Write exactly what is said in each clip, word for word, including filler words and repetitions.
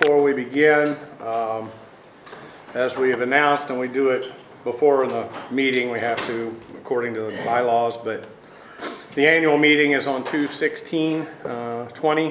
before we begin, um, as we have announced, and we do it before the meeting, we have to, according to the bylaws, but the annual meeting is on two sixteen twenty.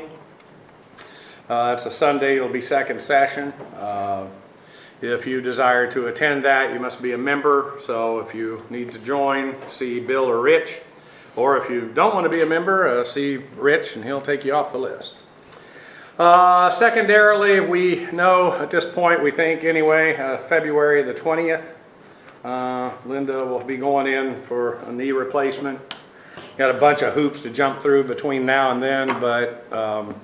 Uh, it's a Sunday, it'll be second session. Uh, if you desire to attend that, you must be a member, so if you need to join, see Bill or Rich, or if you don't want to be a member, uh, see Rich and he'll take you off the list. Uh, secondarily, we know at this point, we think anyway, uh, February the twentieth, uh, Linda will be going in for a knee replacement. Got a bunch of hoops to jump through between now and then, but um,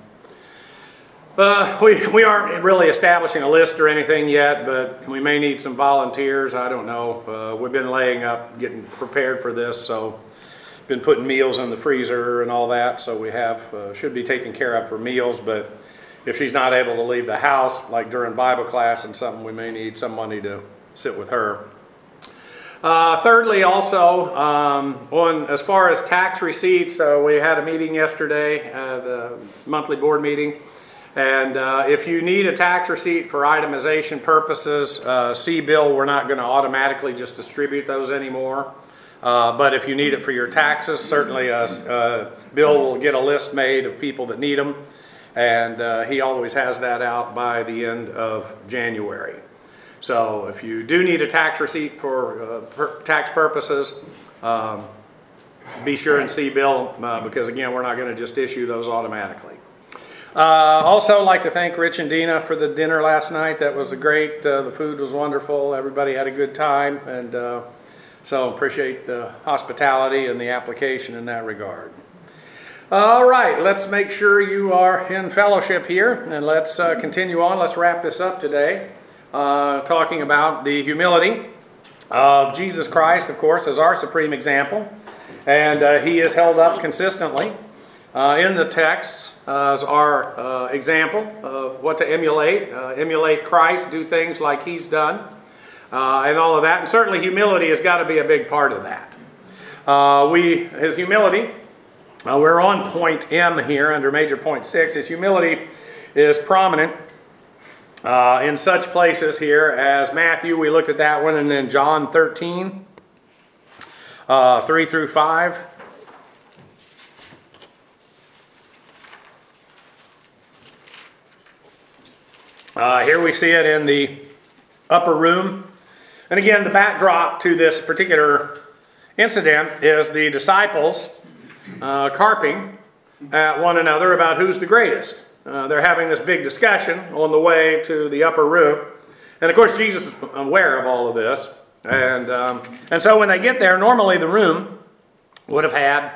uh, we, we aren't really establishing a list or anything yet, but we may need some volunteers. I don't know. Uh, we've been laying up, getting prepared for this, so been putting meals in the freezer and all that, so we have uh, should be taken care of for meals. But if she's not able to leave the house, like during Bible class and something, we may need somebody to sit with her. Uh, thirdly, also um, on as far as tax receipts, uh, we had a meeting yesterday, uh, the monthly board meeting, and uh, if you need a tax receipt for itemization purposes, uh, see Bill. We're not going to automatically just distribute those anymore. Uh, but if you need it for your taxes, certainly uh, uh, Bill will get a list made of people that need them, and uh, he always has that out by the end of January. So if you do need a tax receipt for uh, per tax purposes, um, be sure and see Bill, uh, because again, we're not going to just issue those automatically. Uh, also like to thank Rich and Dina for the dinner last night. That was a great, uh, the food was wonderful, everybody had a good time, and uh, so appreciate the hospitality and the application in that regard. All right, let's make sure you are in fellowship here, and let's uh, continue on. Let's wrap this up today, uh, talking about the humility of Jesus Christ, of course, as our supreme example. And uh, he is held up consistently uh, in the texts uh, as our uh, example of what to emulate. Uh, emulate Christ, do things like he's done. Uh, and all of that, and certainly humility has got to be a big part of that. Uh, we, his humility, uh, we're on point M here under major point six. His humility is prominent uh, in such places here as Matthew, we looked at that one, and then John thirteen, uh, three through five. Uh, here we see it in the upper room. And again, the backdrop to this particular incident is the disciples uh, carping at one another about who's the greatest. Uh, they're having this big discussion on the way to the upper room. And of course, Jesus is aware of all of this. And, um, and so when they get there, normally the room would have had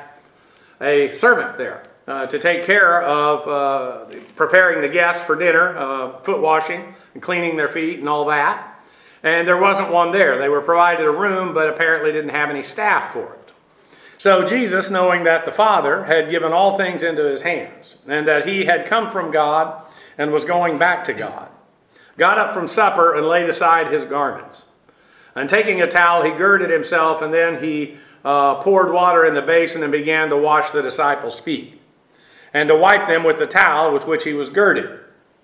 a servant there uh, to take care of uh, preparing the guests for dinner, uh, foot washing and cleaning their feet and all that. And there wasn't one there. They were provided a room, but apparently didn't have any staff for it. So Jesus, knowing that the Father had given all things into his hands, and that he had come from God and was going back to God, got up from supper and laid aside his garments. And taking a towel, he girded himself, and then he uh, poured water in the basin and began to wash the disciples' feet, and to wipe them with the towel with which he was girded.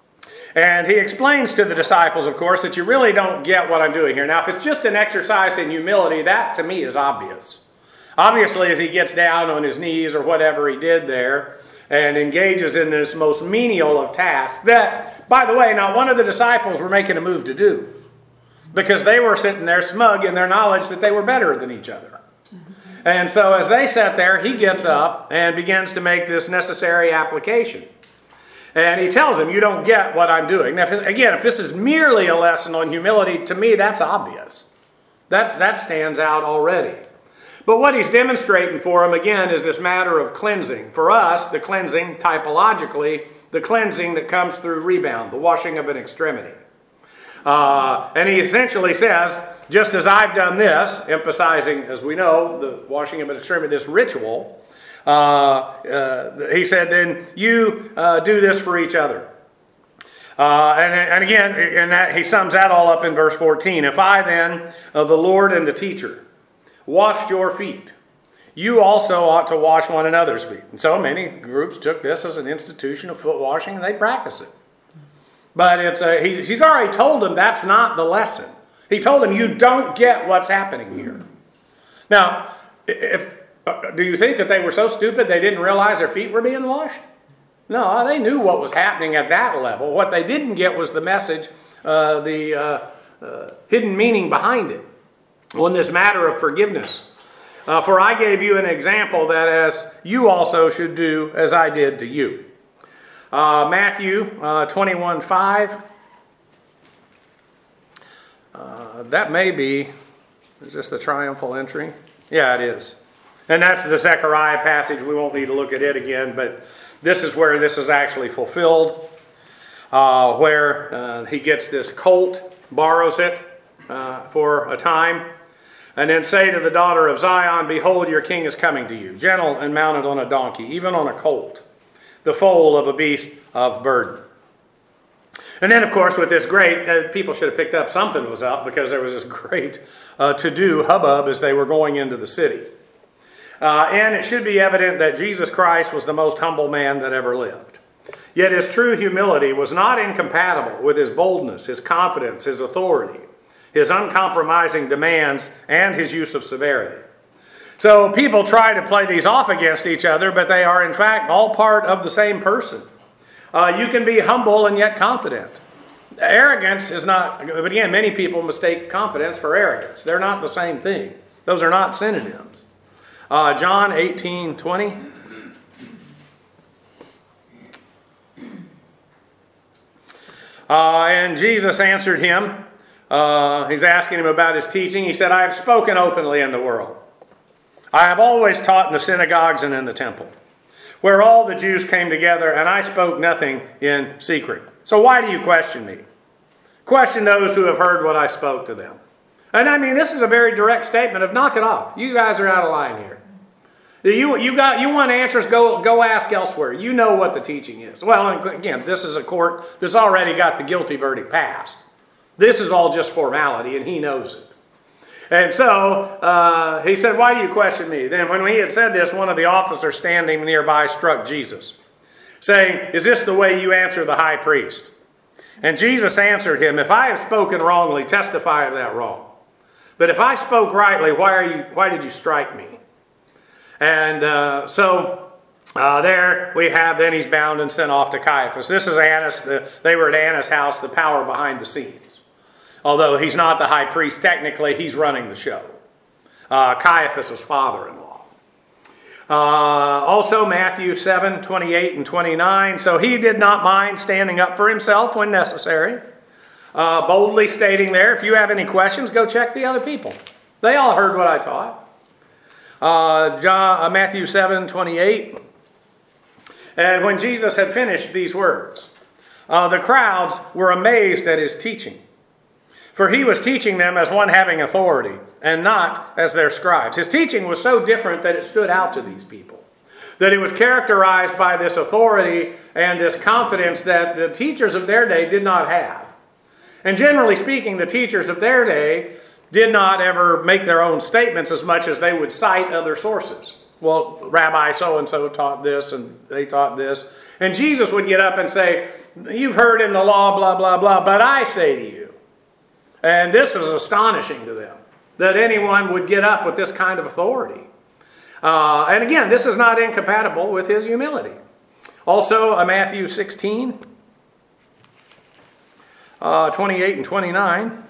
And he explains to the disciples, of course, that you really don't get what I'm doing here. Now, if it's just an exercise in humility, that to me is obvious. Obviously, as he gets down on his knees or whatever he did there and engages in this most menial of tasks that, by the way, not one of the disciples were making a move to do, because they were sitting there smug in their knowledge that they were better than each other. And so as they sat there, he gets up and begins to make this necessary application. And he tells them, you don't get what I'm doing. Now, if again, if this is merely a lesson on humility, to me, that's obvious. That's, that stands out already. But what he's demonstrating for them, again, is this matter of cleansing. For us, the cleansing, typologically, the cleansing that comes through rebound, the washing of an extremity. Uh, and he essentially says, just as I've done this, emphasizing, as we know, the washing of an extremity, this ritual, Uh, uh, he said, then you uh, do this for each other. Uh, and, and again, and that, he sums that all up in verse fourteen. If I then, of the Lord and the teacher, washed your feet, you also ought to wash one another's feet. And so many groups took this as an institution of foot washing, and they practice it. But it's a, he, he's already told him that's not the lesson. He told him, you don't get what's happening here. Now, if uh, do you think that they were so stupid they didn't realize their feet were being washed? No, they knew what was happening at that level. What they didn't get was the message, uh, the uh, uh, hidden meaning behind it on this matter of forgiveness. Uh, for I gave you an example that as you also should do as I did to you. Uh, Matthew uh, twenty-one five. Uh, that may be, is this the triumphal entry? Yeah, it is. And that's the Zechariah passage. We won't need to look at it again, but this is where this is actually fulfilled, uh, where uh, he gets this colt, borrows it uh, for a time, and then say to the daughter of Zion, behold, your king is coming to you, gentle and mounted on a donkey, even on a colt, the foal of a beast of burden. And then, of course, with this great, uh, people should have picked up something was up because there was this great uh, to-do hubbub as they were going into the city. Uh, and it should be evident that Jesus Christ was the most humble man that ever lived. Yet his true humility was not incompatible with his boldness, his confidence, his authority, his uncompromising demands, and his use of severity. So people try to play these off against each other, but they are in fact all part of the same person. Uh, you can be humble and yet confident. Arrogance is not, but again, many people mistake confidence for arrogance. They're not the same thing. Those are not synonyms. Uh, John eighteen twenty. Uh, and Jesus answered him. Uh, he's asking him about his teaching. He said, I have spoken openly in the world. I have always taught in the synagogues and in the temple, where all the Jews came together, and I spoke nothing in secret. So why do you question me? Question those who have heard what I spoke to them. And I mean, this is a very direct statement of knock it off. You guys are out of line here. You, you, got, you want answers, go, go ask elsewhere. You know what the teaching is. Well, again, this is a court that's already got the guilty verdict passed. This is all just formality, and he knows it. And so uh, he said, why do you question me? Then when he had said this, one of the officers standing nearby struck Jesus, saying, is this the way you answer the high priest? And Jesus answered him, if I have spoken wrongly, testify of that wrong. But if I spoke rightly, why are you? Why did you strike me? And uh, so uh, there we have, then he's bound and sent off to Caiaphas. This is Annas. The, they were at Annas' house, the power behind the scenes. Although he's not the high priest, technically he's running the show. Uh, Caiaphas' father-in-law. Uh, also Matthew seven, twenty-eight and twenty-nine. So he did not mind standing up for himself when necessary. Uh, boldly stating there, if you have any questions, go check the other people. They all heard what I taught. Uh, John, uh, Matthew seven, twenty-eight. And when Jesus had finished these words, uh, the crowds were amazed at his teaching. For he was teaching them as one having authority, and not as their scribes. His teaching was so different that it stood out to these people. That it was characterized by this authority and this confidence that the teachers of their day did not have. And generally speaking, the teachers of their day did not ever make their own statements as much as they would cite other sources. Well, Rabbi so-and-so taught this, and they taught this. And Jesus would get up and say, you've heard in the law, blah, blah, blah, but I say to you. And this is astonishing to them, that anyone would get up with this kind of authority. Uh, and again, this is not incompatible with his humility. Also, uh, Matthew sixteen, uh, twenty-eight and twenty-nine.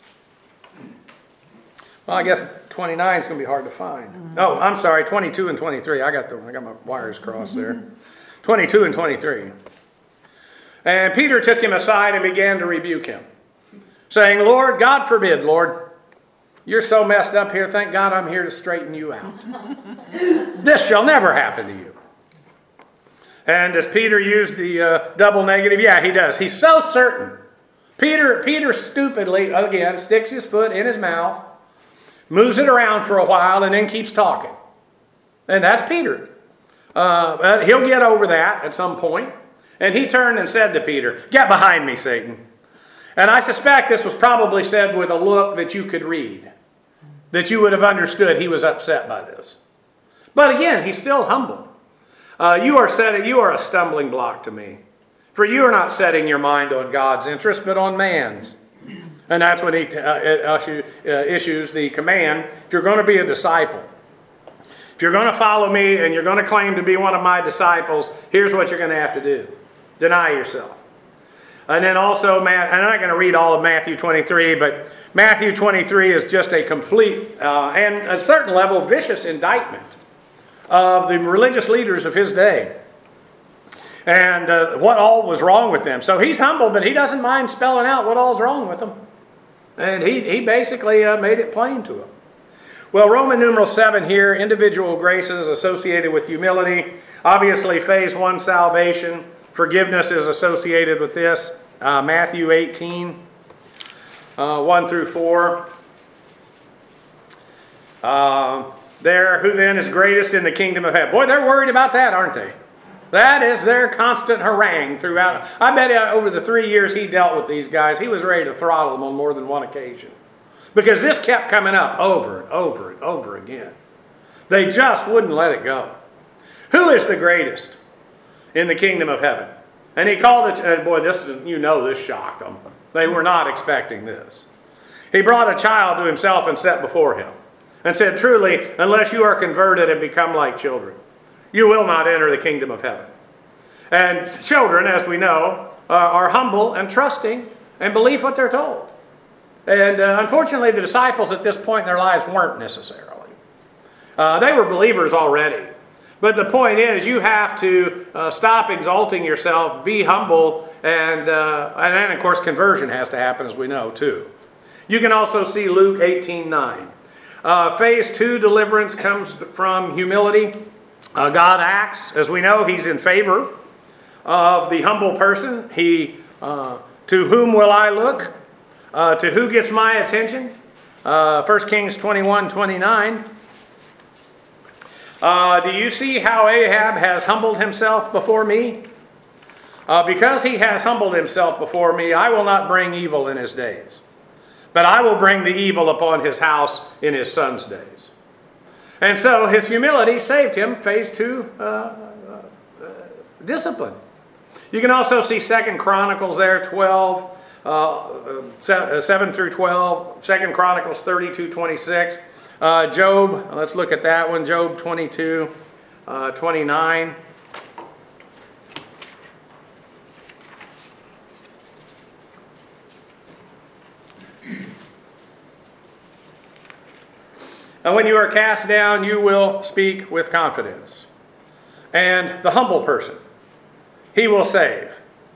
Well, I guess twenty-nine is going to be hard to find. Mm-hmm. Oh, I'm sorry, twenty-two and twenty-three. I got the I got my wires crossed there. twenty-two and twenty-three. And Peter took him aside and began to rebuke him, saying, Lord, God forbid, Lord, you're so messed up here. Thank God I'm here to straighten you out. This shall never happen to you. And does Peter use the uh, double negative? Yeah, he does. He's so certain. Peter, Peter stupidly, again, sticks his foot in his mouth, moves it around for a while, and then keeps talking. And that's Peter. Uh, he'll get over that at some point. And he turned and said to Peter, get behind me, Satan. And I suspect this was probably said with a look that you could read, that you would have understood he was upset by this. But again, he's still humble. Uh, you are said, you are a stumbling block to me. For you are not setting your mind on God's interest, but on man's. And that's when he uh, issues the command, if you're going to be a disciple, if you're going to follow me and you're going to claim to be one of my disciples, here's what you're going to have to do. Deny yourself. And then also, Matt, and I'm not going to read all of Matthew twenty-three, but Matthew twenty-three is just a complete uh, and a certain level vicious indictment of the religious leaders of his day. And uh, what all was wrong with them. So he's humble, but he doesn't mind spelling out what all's wrong with them. And he, he basically uh, made it plain to them. Well, Roman numeral seven here, individual graces associated with humility. Obviously, phase one, salvation. Forgiveness is associated with this. Uh, Matthew eighteen, uh, one through four. Uh, there, who then is greatest in the kingdom of heaven? Boy, they're worried about that, aren't they? That is their constant harangue throughout. I bet over the three years he dealt with these guys, he was ready to throttle them on more than one occasion. Because this kept coming up over and over and over again. They just wouldn't let it go. Who is the greatest in the kingdom of heaven? And he called it, and boy, this is, you know this shocked them. They were not expecting this. He brought a child to himself and set before him, and said, truly, unless you are converted and become like children, you will not enter the kingdom of heaven. And children, as we know, uh, are humble and trusting and believe what they're told. And uh, unfortunately, the disciples at this point in their lives weren't necessarily. Uh, they were believers already. But the point is, you have to uh, stop exalting yourself, be humble, and, uh, and then, of course, conversion has to happen, as we know, too. You can also see Luke eighteen nine. Uh, phase two, deliverance, comes from humility. Uh, God acts. As we know, he's in favor of the humble person. He, uh, to whom will I look? Uh, to who gets my attention? Uh, First Kings twenty-one twenty-nine. Uh, do you see how Ahab has humbled himself before me? Uh, because he has humbled himself before me, I will not bring evil in his days, but I will bring the evil upon his house in his son's days. And so his humility saved him, phase two, uh, uh, uh, discipline. You can also see Second Chronicles there, twelve, uh, seven through twelve, Second Chronicles thirty-two twenty-six. Uh, Job, let's look at that one, Job twenty-two, uh, twenty-nine. And when you are cast down, you will speak with confidence. And the humble person, he will save.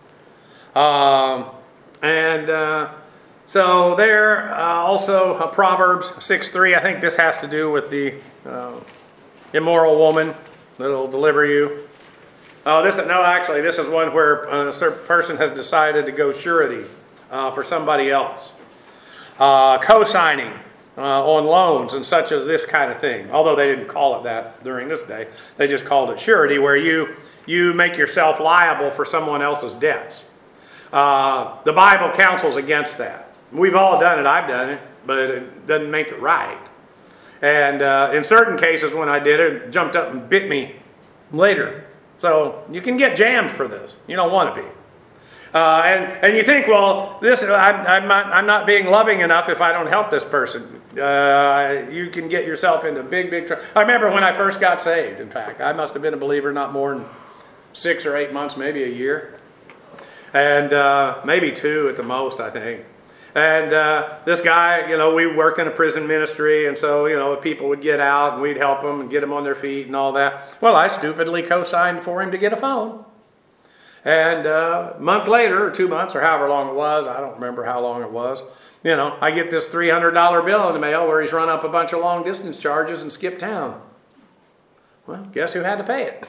Um, and uh, so there, uh, also uh, Proverbs six three, I think this has to do with the uh, immoral woman that will deliver you. Oh, this no, actually, this is one where a person has decided to go surety uh, for somebody else. Uh, co-signing uh, on loans and such as this kind of thing. Although they didn't call it that during this day. They just called it surety, where you, you make yourself liable for someone else's debts. Uh, the Bible counsels against that. We've all done it. I've done it, but it doesn't make it right. And uh, in certain cases, when I did it, it jumped up and bit me later. So you can get jammed for this. You don't want to be. Uh, and, and you think, well, this I'm, I'm, not, I'm not being loving enough if I don't help this person. Uh, you can get yourself into big, big trouble. I remember when I first got saved, in fact. I must have been a believer not more than six or eight months, maybe a year. And uh, maybe two at the most, I think. And uh, this guy, you know, we worked in a prison ministry, and so, you know, people would get out, and we'd help them and get them on their feet and all that. Well, I stupidly co-signed for him to get a phone. And uh, a month later, or two months, or however long it was, I don't remember how long it was, you know, I get this three hundred dollar bill in the mail where he's run up a bunch of long-distance charges and skipped town. Well, guess who had to pay it?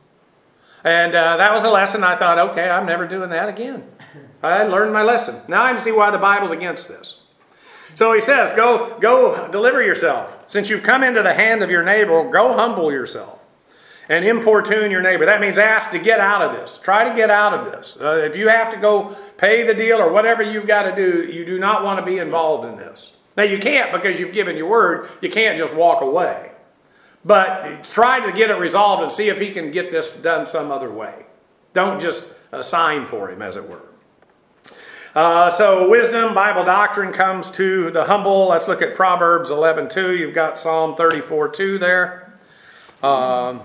And uh, that was a lesson. I thought, okay, I'm never doing that again. I learned my lesson. Now I can see why the Bible's against this. So he says, go, go deliver yourself. Since you've come into the hand of your neighbor, go humble yourself and importune your neighbor. That means ask to get out of this. Try to get out of this. Uh, if you have to go pay the deal or whatever you've got to do, you do not want to be involved in this. Now you can't, because you've given your word. You can't just walk away. But try to get it resolved and see if he can get this done some other way. Don't just a sign for him, as it were. Uh, so wisdom, Bible doctrine comes to the humble. Let's look at Proverbs eleven two. You've got Psalm thirty-four two there. Um,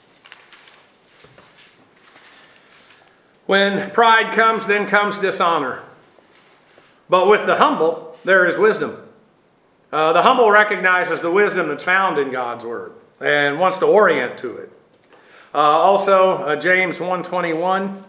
when pride comes, then comes dishonor. But with the humble, there is wisdom. Uh, the humble recognizes the wisdom that's found in God's word and wants to orient to it. Uh, also, uh, James one twenty-one.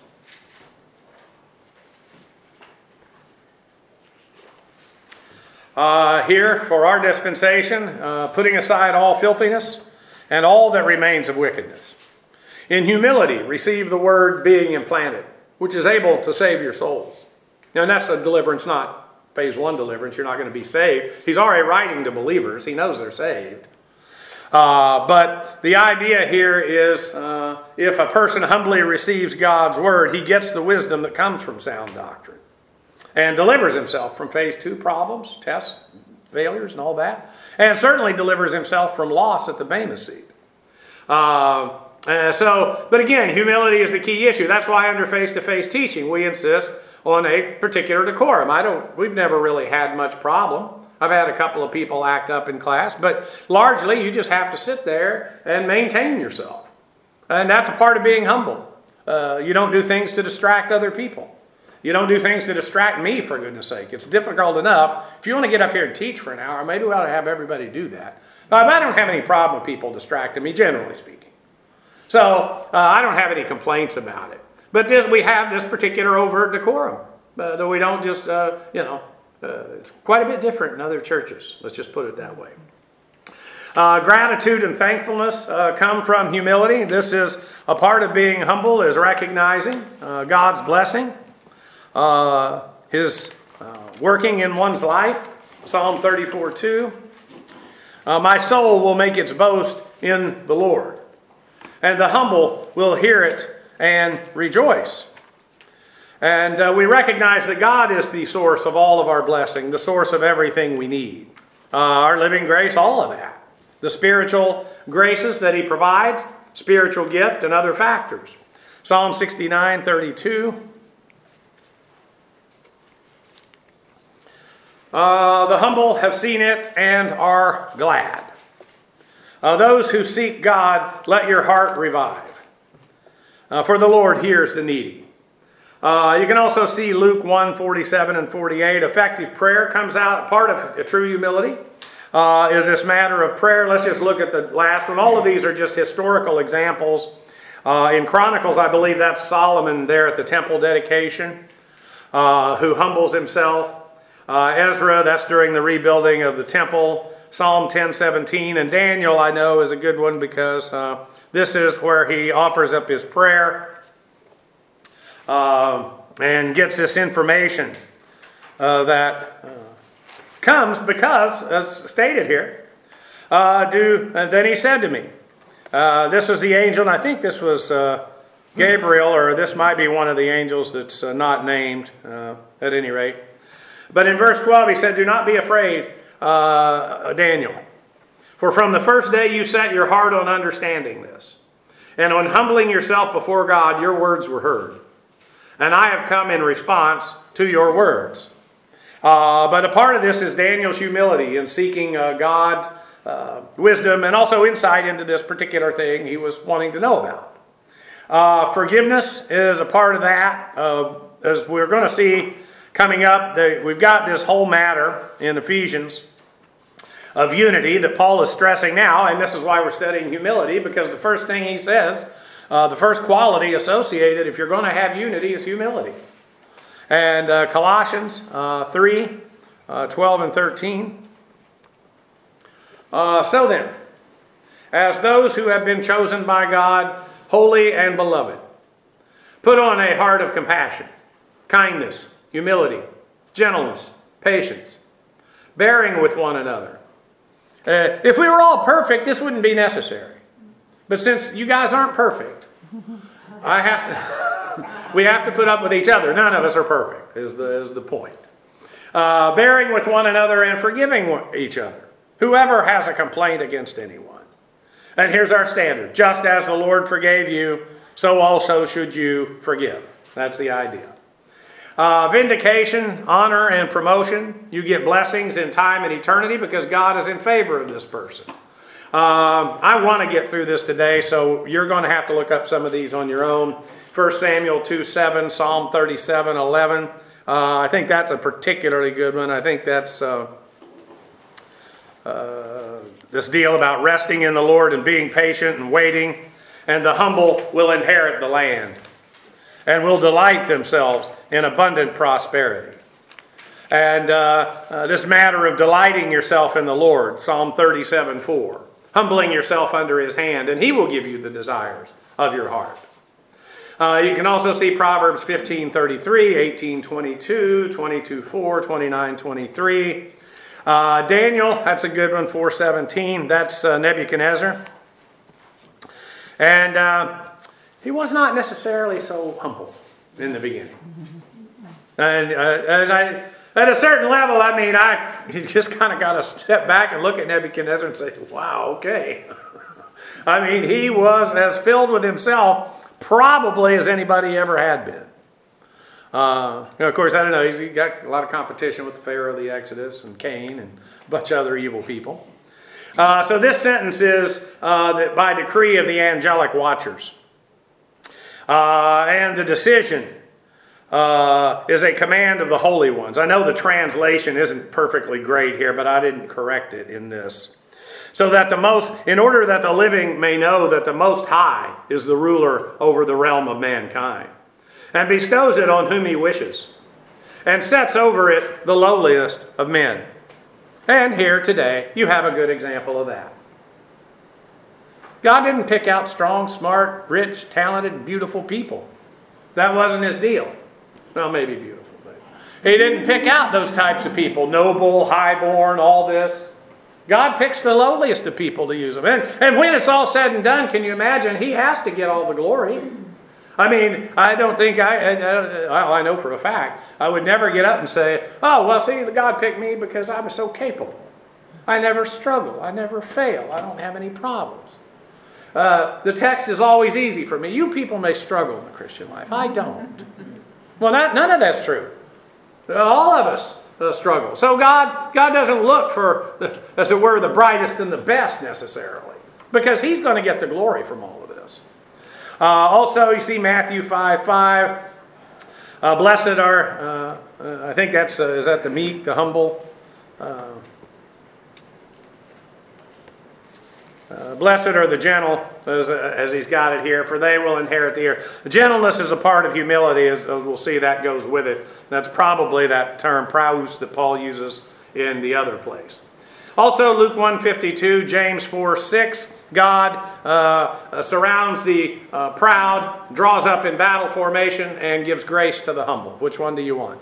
Uh, here, for our dispensation, uh, putting aside all filthiness and all that remains of wickedness. In humility, receive the word being implanted, which is able to save your souls. And that's a deliverance, not phase one deliverance. You're not going to be saved. He's already writing to believers. He knows they're saved. Uh, but the idea here is uh, if a person humbly receives God's word, he gets the wisdom that comes from sound doctrine and delivers himself from phase two problems, tests, failures, and all that. And certainly delivers himself from loss at the Bema seat. Uh, uh, so, but again, humility is the key issue. That's why under face-to-face teaching, we insist on a particular decorum. I don't, we've never really had much problem. I've had a couple of people act up in class, but largely you just have to sit there and maintain yourself. And that's a part of being humble. Uh, you don't do things to distract other people. You don't do things to distract me, for goodness sake. It's difficult enough. If you want to get up here and teach for an hour, maybe we ought to have everybody do that. But I don't have any problem with people distracting me, generally speaking. So uh, I don't have any complaints about it. But this, we have this particular overt decorum, uh, that we don't just, uh, you know, uh, it's quite a bit different in other churches. Let's just put it that way. Uh, gratitude and thankfulness uh, come from humility. This is a part of being humble, is recognizing uh, God's blessing. Uh, his uh, working in one's life. Psalm thirty-four two. Uh, My soul will make its boast in the Lord, and the humble will hear it and rejoice. And uh, we recognize that God is the source of all of our blessing, the source of everything we need. Uh, our living grace, all of that. The spiritual graces that he provides, spiritual gift, and other factors. Psalm sixty-nine thirty-two. Uh, the humble have seen it and are glad. Uh, those who seek God, let your heart revive. Uh, for the Lord hears the needy. Uh, you can also see Luke one forty-seven and forty-eight. Effective prayer comes out. Part of true humility uh, is this matter of prayer. Let's just look at the last one. All of these are just historical examples. Uh, in Chronicles, I believe that's Solomon there at the temple dedication, uh, who humbles himself. Uh, Ezra, that's during the rebuilding of the temple. Psalm ten seventeen. And Daniel, I know, is a good one because uh, this is where he offers up his prayer uh, and gets this information uh, that uh, comes because, as stated here, uh, do, and then he said to me, uh, this was the angel, and I think this was uh, Gabriel, or this might be one of the angels that's uh, not named uh, at any rate. But in verse twelve, he said, do not be afraid, uh, Daniel. For from the first day you set your heart on understanding this, and on humbling yourself before God, your words were heard. And I have come in response to your words. Uh, but a part of this is Daniel's humility in seeking uh, God's uh, wisdom and also insight into this particular thing he was wanting to know about. Uh, forgiveness is a part of that. Uh, as we're going to see coming up, the, we've got this whole matter in Ephesians of unity that Paul is stressing now, and this is why we're studying humility, because the first thing he says, uh, the first quality associated if you're going to have unity is humility. And uh, Colossians uh, three, uh, twelve and thirteen. Uh, so then, as those who have been chosen by God, holy and beloved, put on a heart of compassion, kindness, humility, gentleness, patience, bearing with one another. Uh, if we were all perfect, this wouldn't be necessary. But since you guys aren't perfect, I have to. We have to put up with each other. None of us are perfect, is the is the point. Uh, bearing with one another and forgiving each other, whoever has a complaint against anyone. And here's our standard: just as the Lord forgave you, so also should you forgive. That's the idea. Uh, vindication, honor, and promotion. You get blessings in time and eternity because God is in favor of this person. Um, I want to get through this today, so you're going to have to look up some of these on your own. First Samuel two seven, Psalm thirty-seven eleven. Uh, I think that's a particularly good one. I think that's uh, uh, this deal about resting in the Lord and being patient and waiting. And the humble will inherit the land and will delight themselves in abundant prosperity. And uh, uh, this matter of delighting yourself in the Lord, Psalm thirty-seven four. Humbling yourself under his hand, and he will give you the desires of your heart. Uh, you can also see Proverbs fifteen thirty-three, eighteen twenty-two, twenty-two four, twenty-nine twenty-three. Uh, Daniel, that's a good one, four seventeen. That's uh, Nebuchadnezzar. And uh, he was not necessarily so humble in the beginning. And uh, as I... At a certain level, I mean, I you just kind of got to step back and look at Nebuchadnezzar and say, wow, okay. I mean, he was as filled with himself probably as anybody ever had been. Uh, you know, of course, I don't know, he's got a lot of competition with the Pharaoh of the Exodus and Cain and a bunch of other evil people. Uh, so this sentence is uh, that by decree of the angelic watchers. Uh, and the decision Uh, is a command of the holy ones. I know the translation isn't perfectly great here, but I didn't correct it in this. So that the most, in order that the living may know that the Most High is the ruler over the realm of mankind, and bestows it on whom he wishes, and sets over it the lowliest of men. And here today, you have a good example of that. God didn't pick out strong, smart, rich, talented, beautiful people. That wasn't his deal. Well, maybe beautiful, but he didn't pick out those types of people, noble, highborn, all this. God picks the lowliest of people to use them. And, and when it's all said and done, can you imagine? He has to get all the glory. I mean, I don't think, I, I, I know for a fact, I would never get up and say, oh, well, see, God picked me because I was so capable. I never struggle. I never fail. I don't have any problems. Uh, the text is always easy for me. You people may struggle in the Christian life. I don't. Well, not, none of that's true. All of us uh, struggle. So God, God doesn't look for, as it were, the brightest and the best necessarily, because he's going to get the glory from all of this. Uh, also, you see Matthew five five. Uh, blessed are, uh, uh, I think that's, uh, is that the meek, the humble? Uh, Uh, blessed are the gentle, as, uh, as he's got it here, for they will inherit the earth. Gentleness is a part of humility, as, as we'll see that goes with it. That's probably that term, praus, that Paul uses in the other place. Also, Luke one fifty-two, James four six, God uh, surrounds the uh, proud, draws up in battle formation, and gives grace to the humble. Which one do you want?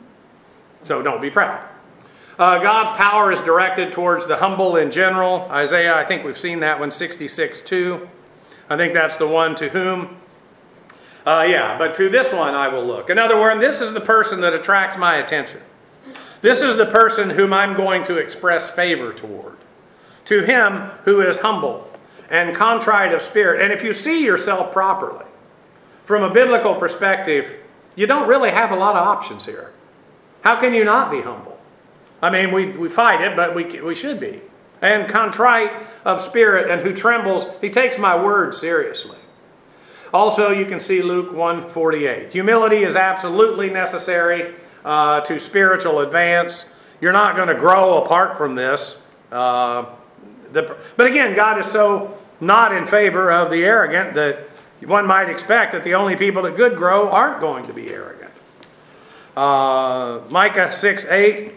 So don't be proud. Uh, God's power is directed towards the humble in general. Isaiah, I think we've seen that one, sixty-six two. I think that's the one to whom. Uh, yeah, but to this one I will look. In other words, this is the person that attracts my attention. This is the person whom I'm going to express favor toward. To him who is humble and contrite of spirit. And if you see yourself properly, from a biblical perspective, you don't really have a lot of options here. How can you not be humble? I mean, we, we fight it, but we, we should be. And contrite of spirit and who trembles, he takes my word seriously. Also, you can see Luke one forty-eight. Humility is absolutely necessary uh, to spiritual advance. You're not going to grow apart from this. Uh, the, but again, God is so not in favor of the arrogant that one might expect that the only people that could grow aren't going to be arrogant. Uh, Micah six eight.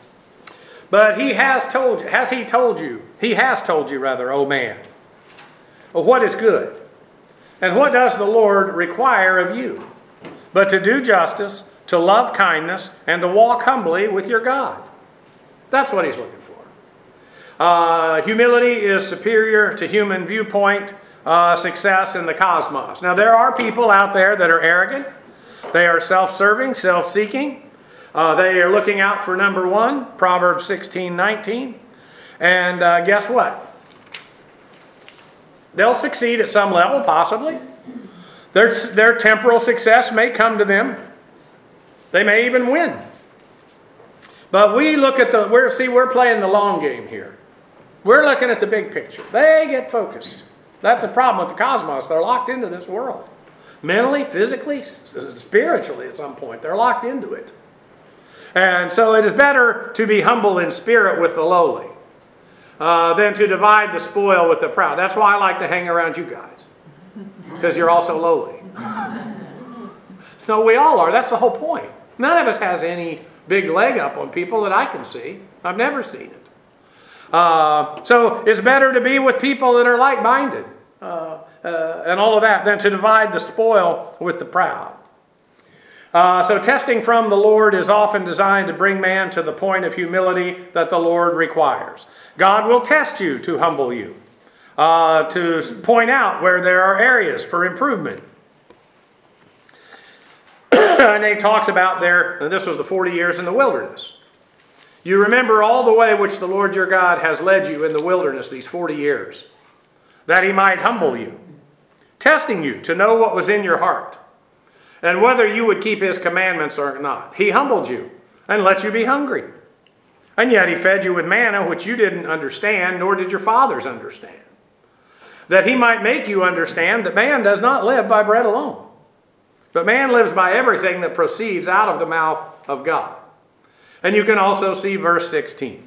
But he has told you, has he told you, he has told you rather, O man, what is good? And what does the Lord require of you? But to do justice, to love kindness, and to walk humbly with your God. That's what he's looking for. Uh, humility is superior to human viewpoint uh, success in the cosmos. Now there are people out there that are arrogant. They are self-serving, self-seeking. Uh, they are looking out for number one, Proverbs sixteen nineteen. And uh, guess what? They'll succeed at some level, possibly. Their, their temporal success may come to them. They may even win. But we look at the, we're, see, we're playing the long game here. We're looking at the big picture. They get focused. That's the problem with the cosmos. They're locked into this world. Mentally, physically, spiritually at some point. They're locked into it. And so it is better to be humble in spirit with the lowly uh, than to divide the spoil with the proud. That's why I like to hang around you guys. Because you're also lowly. No, we all are. That's the whole point. None of us has any big leg up on people that I can see. I've never seen it. Uh, so it's better to be with people that are like-minded uh, uh, and all of that than to divide the spoil with the proud. Uh, so testing from the Lord is often designed to bring man to the point of humility that the Lord requires. God will test you to humble you, uh, to point out where there are areas for improvement. And he talks about there, and this was the forty years in the wilderness. You remember all the way which the Lord your God has led you in the wilderness these forty years, that he might humble you, testing you to know what was in your heart, and whether you would keep his commandments or not. He humbled you and let you be hungry. And yet he fed you with manna, which you didn't understand, nor did your fathers understand, that he might make you understand that man does not live by bread alone, but man lives by everything that proceeds out of the mouth of God. And you can also see verse sixteen.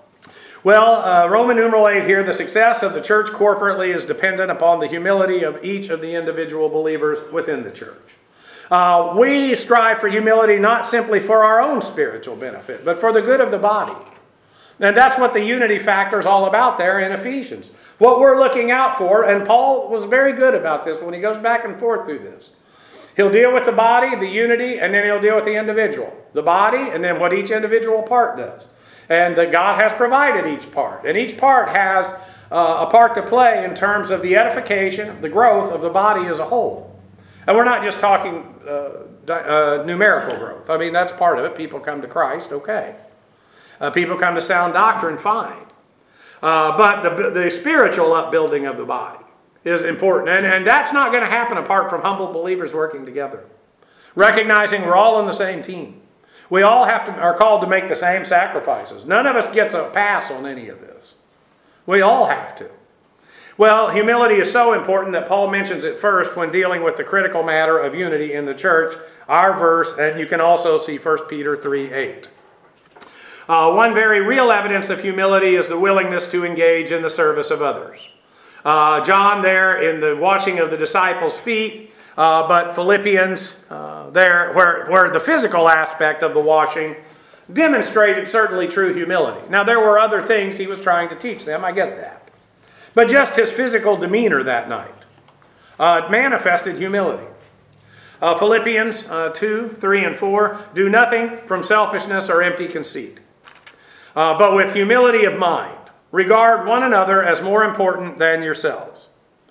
Well, uh, Roman numeral eight here, the success of the church corporately is dependent upon the humility of each of the individual believers within the church. Uh, we strive for humility not simply for our own spiritual benefit, but for the good of the body. And that's what the unity factor is all about there in Ephesians. What we're looking out for, and Paul was very good about this when he goes back and forth through this. He'll deal with the body, the unity, and then he'll deal with the individual. The body, and then what each individual part does. And that God has provided each part. And each part has uh, a part to play in terms of the edification, the growth of the body as a whole. And we're not just talking uh, di- uh, numerical growth. I mean, that's part of it. People come to Christ, okay. Uh, people come to sound doctrine, fine. Uh, but the, the spiritual upbuilding of the body is important. And, and that's not going to happen apart from humble believers working together. Recognizing we're all on the same team. We all have to are called to make the same sacrifices. None of us gets a pass on any of this. We all have to. Well, humility is so important that Paul mentions it first when dealing with the critical matter of unity in the church. Our verse, and you can also see First Peter three eight. Uh, one very real evidence of humility is the willingness to engage in the service of others. Uh, John there in the washing of the disciples' feet, uh, but Philippians uh, there where, where the physical aspect of the washing demonstrated certainly true humility. Now there were other things he was trying to teach them, I get that. But just his physical demeanor that night uh, manifested humility. Uh, Philippians uh, two, three, and four, do nothing from selfishness or empty conceit, uh, but with humility of mind. Regard one another as more important than yourselves.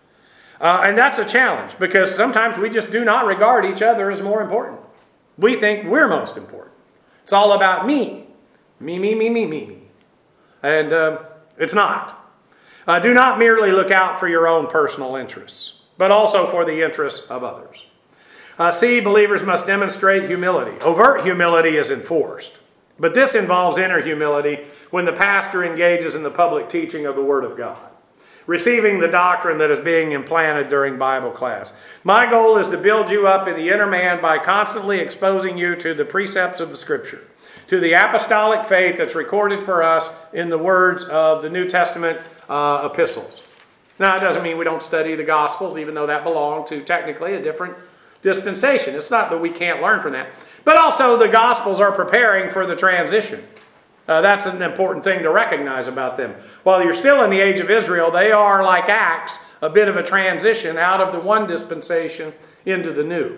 Uh, and that's a challenge because sometimes we just do not regard each other as more important. We think we're most important. It's all about me. Me, me, me, me, me, me. And uh, it's not. Uh, do not merely look out for your own personal interests, but also for the interests of others. Uh, see, believers must demonstrate humility. Overt humility is enforced. But this involves inner humility when the pastor engages in the public teaching of the Word of God, receiving the doctrine that is being implanted during Bible class. My goal is to build you up in the inner man by constantly exposing you to the precepts of the Scripture, to the apostolic faith that's recorded for us in the words of the New Testament uh, epistles. Now, it doesn't mean we don't study the Gospels, even though that belonged to technically a different dispensation. It's not that we can't learn from that. But also the Gospels are preparing for the transition. Uh, that's an important thing to recognize about them. While you're still in the age of Israel, they are, like Acts, a bit of a transition out of the one dispensation into the new.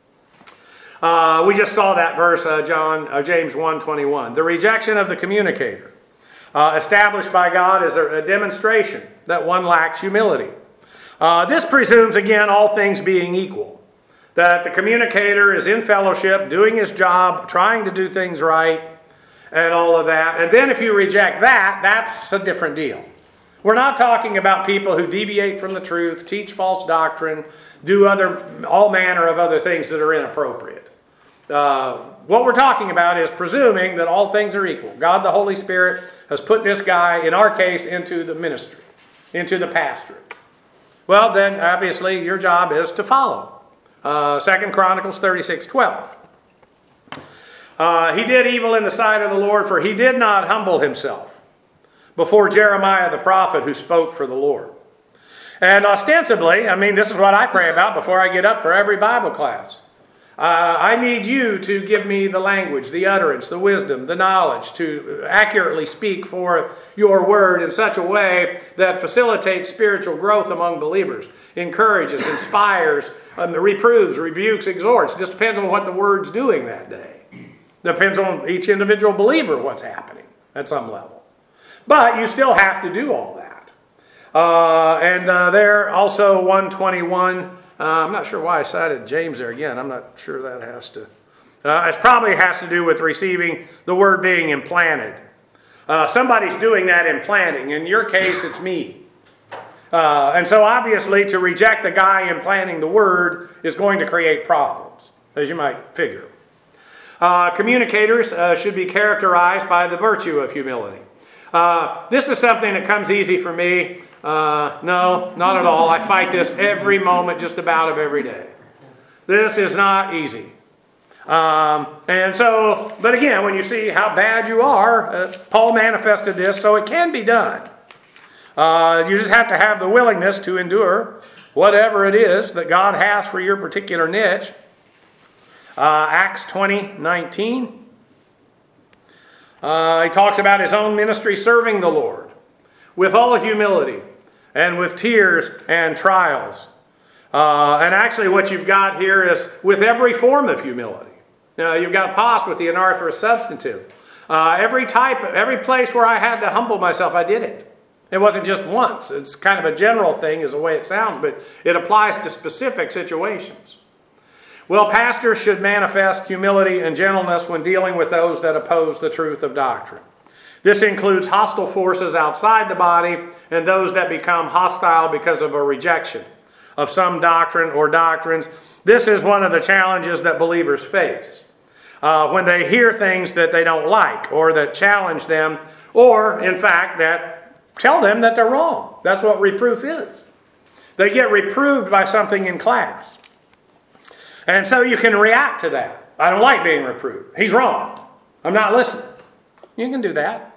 Uh, we just saw that verse, uh, John, uh, James one twenty-one. The rejection of the communicator, uh, established by God, is a, a demonstration that one lacks humility. Uh, this presumes, again, all things being equal. That the communicator is in fellowship, doing his job, trying to do things right, and all of that. And then if you reject that, that's a different deal. We're not talking about people who deviate from the truth, teach false doctrine, do other all manner of other things that are inappropriate. Uh, what we're talking about is presuming that all things are equal. God the Holy Spirit has put this guy, in our case, into the ministry, into the pastorate. Well, then, obviously, your job is to follow. Uh, Second Chronicles thirty-six twelve. Uh, he did evil in the sight of the Lord, for he did not humble himself before Jeremiah the prophet who spoke for the Lord. And ostensibly, I mean, this is what I pray about before I get up for every Bible class. Uh, I need you to give me the language, the utterance, the wisdom, the knowledge to accurately speak forth your word in such a way that facilitates spiritual growth among believers, encourages, inspires, um, reproves, rebukes, exhorts. It just depends on what the word's doing that day. Depends on each individual believer what's happening at some level. But you still have to do all that. Uh, and uh, there also one twenty-one, uh, I'm not sure why I cited James there again. I'm not sure that has to. Uh, it probably has to do with receiving the word being implanted. Uh, somebody's doing that implanting. In your case, it's me. Uh, and so obviously to reject the guy implanting the word is going to create problems, as you might figure. Uh, communicators uh, should be characterized by the virtue of humility. Uh, this is something that comes easy for me. Uh, no, not at all. I fight this every moment, just about of every day. This is not easy. Um, and so, but again, when you see how bad you are, uh, Paul manifested this, so it can be done. Uh, you just have to have the willingness to endure whatever it is that God has for your particular niche. Uh, Acts twenty nineteen. Uh, he talks about his own ministry serving the Lord with all humility and with tears and trials. Uh, and actually what you've got here is with every form of humility. Uh, you've got pos with the anarthrous substantive. Uh, every type, every place where I had to humble myself, I did it. It wasn't just once. It's kind of a general thing is the way it sounds, but it applies to specific situations. Well, pastors should manifest humility and gentleness when dealing with those that oppose the truth of doctrine. This includes hostile forces outside the body and those that become hostile because of a rejection of some doctrine or doctrines. This is one of the challenges that believers face. Uh, when they hear things that they don't like or that challenge them or, in fact, that tell them that they're wrong. That's what reproof is. They get reproved by something in class. And so you can react to that. I don't like being reproved. He's wrong. I'm not listening. You can do that.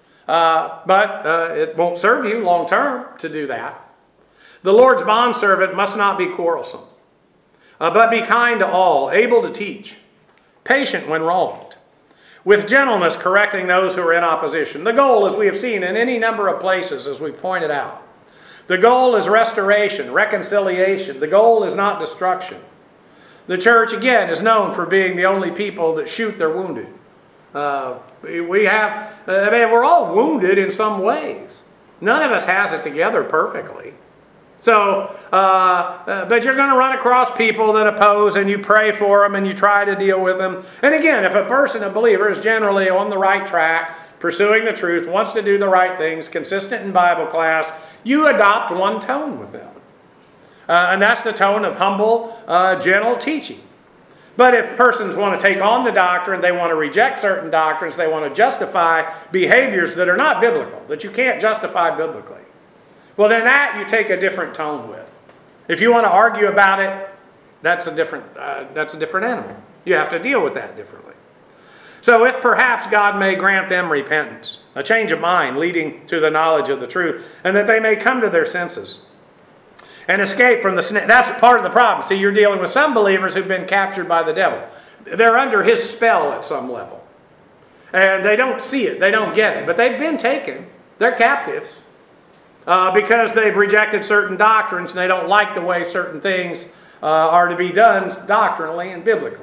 Uh, but uh, it won't serve you long term to do that. The Lord's bondservant must not be quarrelsome, uh, but be kind to all, able to teach, patient when wronged, with gentleness correcting those who are in opposition. The goal, as we have seen in any number of places, as we pointed out, the goal is restoration, reconciliation. The goal is not destruction. The church, again, is known for being the only people that shoot their wounded. Uh, we have, I mean, we're all wounded in some ways. None of us has it together perfectly. So, uh, uh, but you're going to run across people that oppose and you pray for them and you try to deal with them. And again, if a person, a believer, is generally on the right track, pursuing the truth, wants to do the right things, consistent in Bible class, you adopt one tone with them. Uh, and that's the tone of humble, uh, gentle teaching. But if persons want to take on the doctrine, they want to reject certain doctrines, they want to justify behaviors that are not biblical, that you can't justify biblically, well, then that you take a different tone with. If you want to argue about it, that's a different, uh, that's a different animal. You have to deal with that differently. So if perhaps God may grant them repentance, a change of mind leading to the knowledge of the truth, and that they may come to their senses and escape from the snare. That's part of the problem. See, you're dealing with some believers who've been captured by the devil. They're under his spell at some level. And they don't see it. They don't get it. But they've been taken. They're captives. Uh, because they've rejected certain doctrines and they don't like the way certain things uh, are to be done doctrinally and biblically.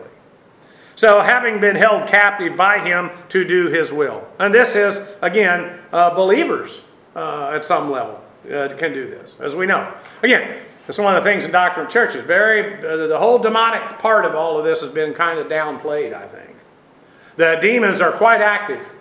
So having been held captive by him to do his will. And this is, again, uh, believers uh, at some level. Uh, can do this, as we know. Again, it's one of the things in doctrinal churches. Very, uh, the whole demonic part of all of this has been kind of downplayed, I think. The demons are quite active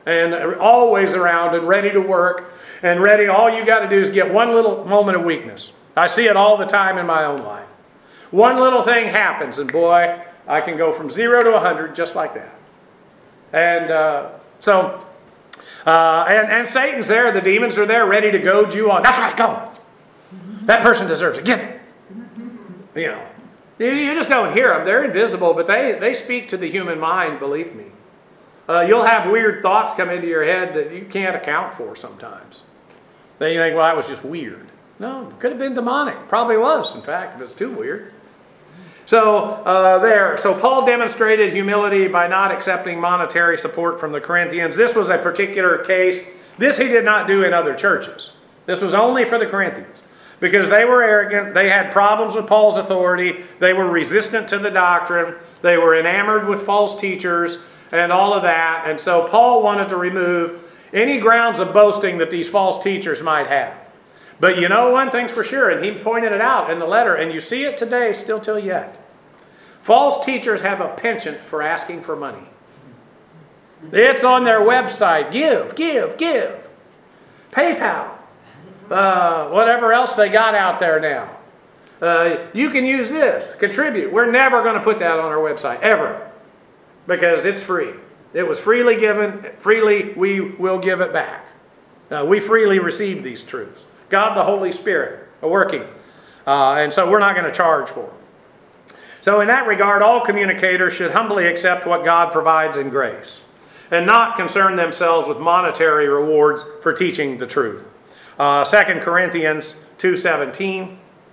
and always around and ready to work and ready. All you got to do is get one little moment of weakness. I see it all the time in my own life. One little thing happens, and boy, I can go from zero to a hundred just like that. And uh, so, uh, and, and Satan's there, the demons are there, ready to goad you on. That's right, go. That person deserves it. Get it. You know, you, you just don't hear them. They're invisible, but they, they speak to the human mind, believe me. Uh, you'll have weird thoughts come into your head that you can't account for sometimes. Then you think, well, that was just weird. No, it could have been demonic. Probably was, in fact, if it's too weird. So uh, there, so Paul demonstrated humility by not accepting monetary support from the Corinthians. This was a particular case. This he did not do in other churches. This was only for the Corinthians. Because they were arrogant, they had problems with Paul's authority, they were resistant to the doctrine, they were enamored with false teachers, and all of that. And so Paul wanted to remove any grounds of boasting that these false teachers might have. But you know one thing's for sure, and he pointed it out in the letter, and you see it today still till yet. False teachers have a penchant for asking for money. It's on their website. Give, give, give. PayPal. Uh, whatever else they got out there now. Uh, you can use this. Contribute. We're never going to put that on our website, ever. Because it's free. It was freely given. Freely we will give it back. Uh, we freely receive these truths. God the Holy Spirit are working. Uh, and so we're not going to charge for it. So in that regard, all communicators should humbly accept what God provides in grace and not concern themselves with monetary rewards for teaching the truth. Uh, Second Corinthians two seventeen.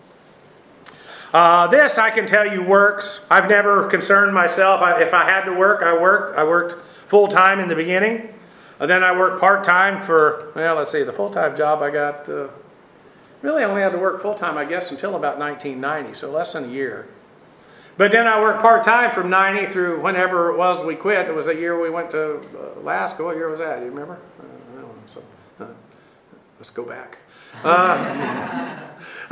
Uh, this, I can tell you, works. I've never concerned myself. I, if I had to work, I worked. I worked full-time in the beginning. And then I worked part-time for, well, let's see, the full-time job I got, uh, really only had to work full-time, I guess, until about nineteen ninety, so less than a year. But then I worked part-time from ninety through whenever it was we quit. It was a year we went to Alaska. What year was that? Do you remember? Uh, I don't know. So, uh, let's go back. Uh, uh,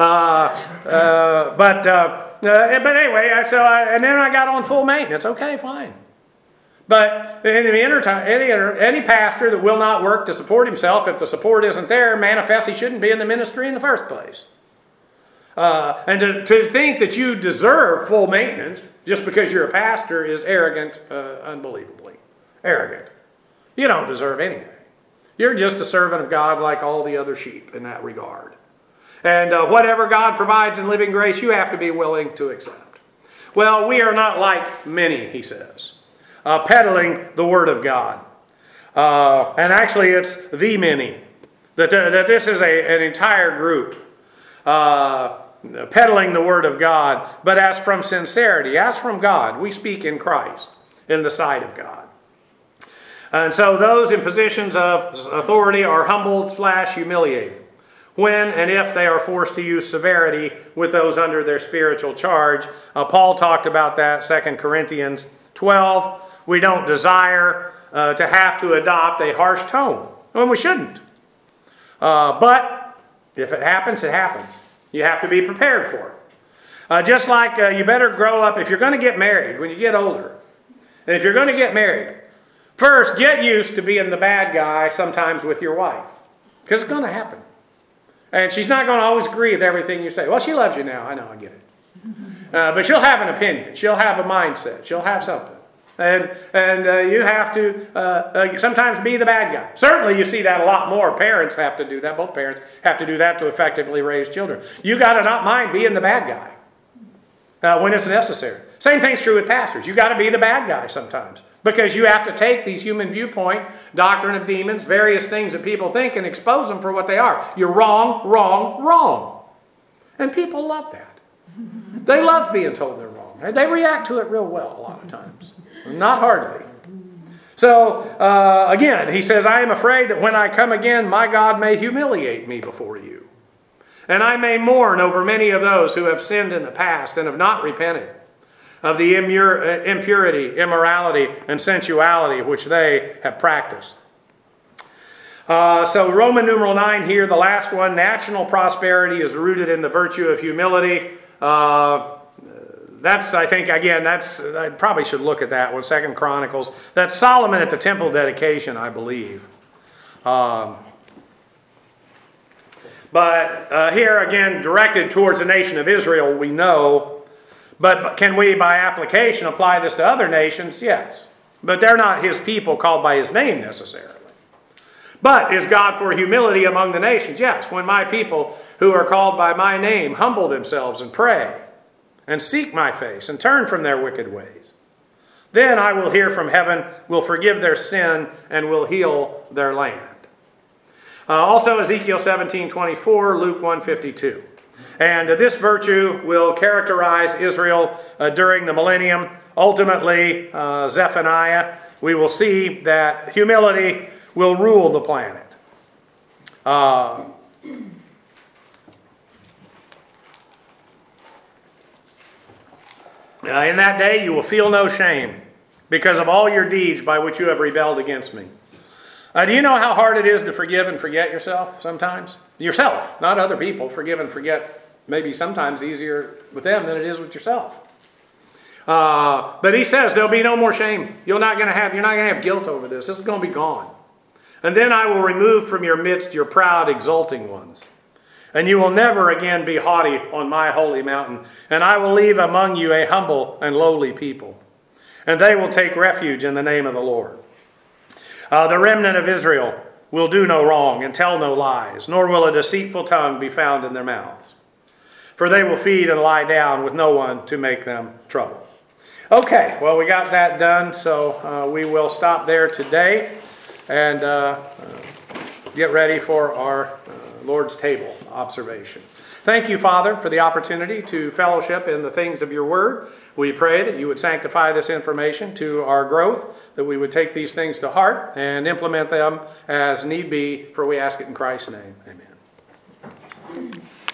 uh, but uh, uh, but anyway, so I, and then I got on full maintenance. Okay, fine. But in the intertime, any, any pastor that will not work to support himself, if the support isn't there, manifests he shouldn't be in the ministry in the first place. Uh, and to, to think that you deserve full maintenance just because you're a pastor is arrogant, uh, unbelievably. Arrogant. You don't deserve anything. You're just a servant of God like all the other sheep in that regard. And uh, whatever God provides in living grace, you have to be willing to accept. Well, we are not like many, he says, uh, peddling the Word of God. Uh, and actually, it's the many. That, uh, that this is a, an entire group uh, peddling the Word of God. But as from sincerity, as from God, we speak in Christ, in the sight of God. And so those in positions of authority are humbled slash humiliated when and if they are forced to use severity with those under their spiritual charge. Uh, Paul talked about that, Second Corinthians twelve. We don't desire uh, to have to adopt a harsh tone. Well, we shouldn't. Uh, but if it happens, it happens. You have to be prepared for it. Uh, just like uh, you better grow up, if you're going to get married when you get older, and if you're going to get married, first, get used to being the bad guy sometimes with your wife. Because it's going to happen. And she's not going to always agree with everything you say. Well, she loves you now. I know, I get it. Uh, but she'll have an opinion. She'll have a mindset. She'll have something. And and uh, you have to uh, uh, sometimes be the bad guy. Certainly you see that a lot more. Parents have to do that. Both parents have to do that to effectively raise children. You got to not mind being the bad guy uh, when it's necessary. Same thing's true with pastors. You got to be the bad guy sometimes. Because you have to take these human viewpoint, doctrine of demons, various things that people think, and expose them for what they are. You're wrong, wrong, wrong. And people love that. They love being told they're wrong. They react to it real well a lot of times. Not hardly. So, uh, again, he says, I am afraid that when I come again, my God may humiliate me before you. And I may mourn over many of those who have sinned in the past and have not repented of the impurity, immorality, and sensuality which they have practiced. Uh, so Roman numeral nine here, the last one, national prosperity is rooted in the virtue of humility. Uh, that's, I think, again, that's, I probably should look at that one, Second Chronicles. That's Solomon at the temple dedication, I believe. Um, but uh, here, again, directed towards the nation of Israel, we know. But can we, by application, apply this to other nations? Yes. But they're not his people called by his name necessarily. But is God for humility among the nations? Yes. When my people who are called by my name humble themselves and pray and seek my face and turn from their wicked ways, then I will hear from heaven, will forgive their sin, and will heal their land. Uh, also Ezekiel seventeen twenty-four, Luke one fifty-two. And uh, this virtue will characterize Israel uh, during the millennium. Ultimately, uh, Zephaniah, we will see that humility will rule the planet. Uh, uh, in that day you will feel no shame because of all your deeds by which you have rebelled against me. Uh, do you know how hard it is to forgive and forget yourself sometimes? Yourself, not other people. Forgive and forget maybe sometimes easier with them than it is with yourself. Uh, but he says there'll be no more shame. You're not going to have, you're not going to have guilt over this. This is going to be gone. And then I will remove from your midst your proud, exulting ones. And you will never again be haughty on my holy mountain. And I will leave among you a humble and lowly people. And they will take refuge in the name of the Lord. Uh, the remnant of Israel will do no wrong and tell no lies, nor will a deceitful tongue be found in their mouths. For they will feed and lie down with no one to make them trouble. Okay, well, we got that done, so uh, we will stop there today and uh, uh, get ready for our uh, Lord's table observation. Thank you, Father, for the opportunity to fellowship in the things of your word. We pray that you would sanctify this information to our growth, that we would take these things to heart and implement them as need be, for we ask it in Christ's name. Amen.